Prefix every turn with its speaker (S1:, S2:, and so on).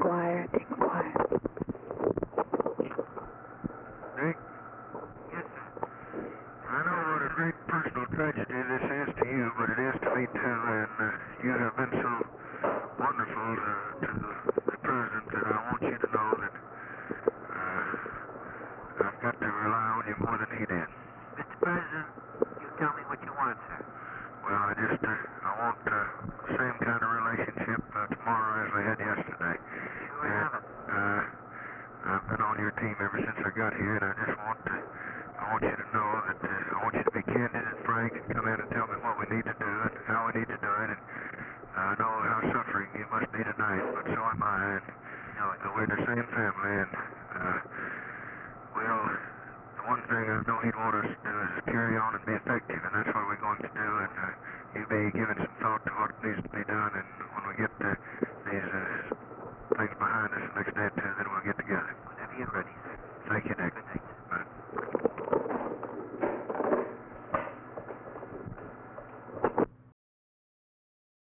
S1: McGuire, Dick McGuire.
S2: Dick?
S3: Yes, sir.
S2: I know what a great personal tragedy this is to you, but it is to me too, and you have been so wonderful to the President that I want you to know that I've got to rely on you more than he did.
S3: Mr. President, you tell me what you want, sir.
S2: Well, I want the same kind of relationship tomorrow as we had yesterday.
S3: Sure have it.
S2: I've been on your team ever since I got here, and I just want you to know that I want you to be candid and frank and come in and tell me what we need to do and how we need to do it. And I know how suffering you must be tonight, but so am I. And we're the same family, and the one thing I know he'd want us to do is carry on and be effective, and that's what we're going to do. And you be giving some thought to what needs to be done, and when we get these things behind us the next day or two, then we'll get together.
S3: Whenever you're ready, sir.
S2: Thank you, Dick.